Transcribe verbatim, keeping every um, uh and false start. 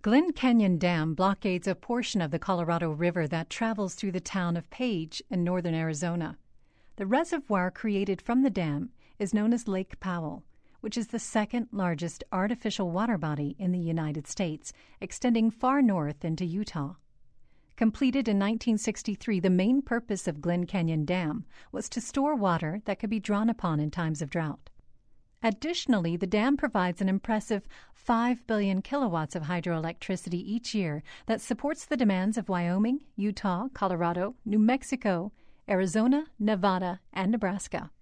Glen Canyon Dam blockades a portion of the Colorado River that travels through the town of Page in northern Arizona. The reservoir created from the dam is known as Lake Powell, which is the second largest artificial water body in the United States, extending far north into Utah. Completed in nineteen sixty-three, the main purpose of Glen Canyon Dam was to store water that could be drawn upon in times of drought. Additionally, the dam provides an impressive five billion kilowatts of hydroelectricity each year that supports the demands of Wyoming, Utah, Colorado, New Mexico, Arizona, Nevada, and Nebraska.